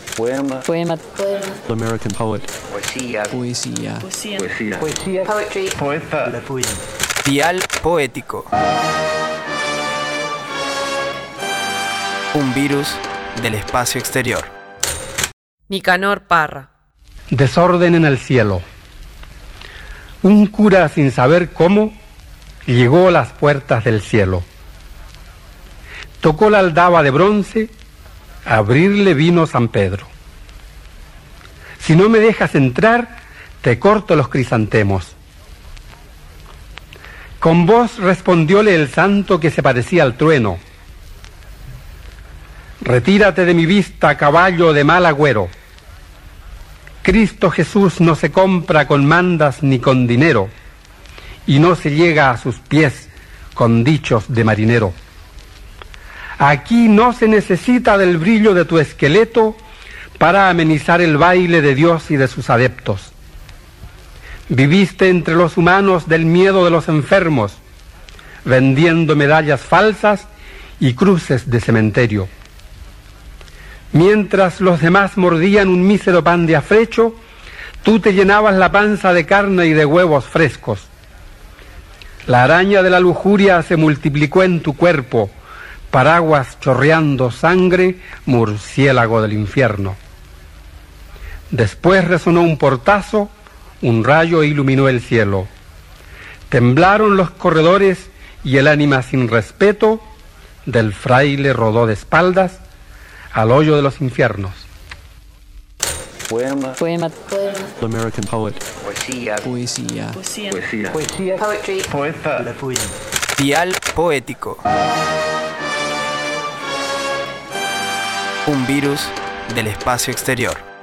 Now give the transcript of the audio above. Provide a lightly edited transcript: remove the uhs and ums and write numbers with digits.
Poema. Poema. American poet. Poesía. Poesía. Poesía. Poetry. Poeta. Dial poético. Un virus del espacio exterior. Nicanor Parra. Desorden en el cielo. Un cura, sin saber cómo, llegó a las puertas del cielo. Tocó la aldaba de bronce, a abrirle vino San Pedro. Si no me dejas entrar, te corto los crisantemos. Con voz respondióle el santo que se parecía al trueno. Retírate de mi vista, caballo de mal agüero. Cristo Jesús no se compra con mandas ni con dinero, y no se llega a sus pies con dichos de marinero. Aquí no se necesita del brillo de tu esqueleto para amenizar el baile de Dios y de sus adeptos. Viviste entre los humanos del miedo de los enfermos, vendiendo medallas falsas y cruces de cementerio. Mientras los demás mordían un mísero pan de afrecho, tú te llenabas la panza de carne y de huevos frescos. La araña de la lujuria se multiplicó en tu cuerpo, paraguas chorreando sangre, murciélago del infierno. Después resonó un portazo, un rayo iluminó el cielo. Temblaron los corredores y el ánima sin respeto del fraile rodó de espaldas al hoyo de los infiernos. Poema. Poema. American poet. Poesía. Poesía. Poesía. Poetry. Poeta. Dial poético. Un virus del espacio exterior.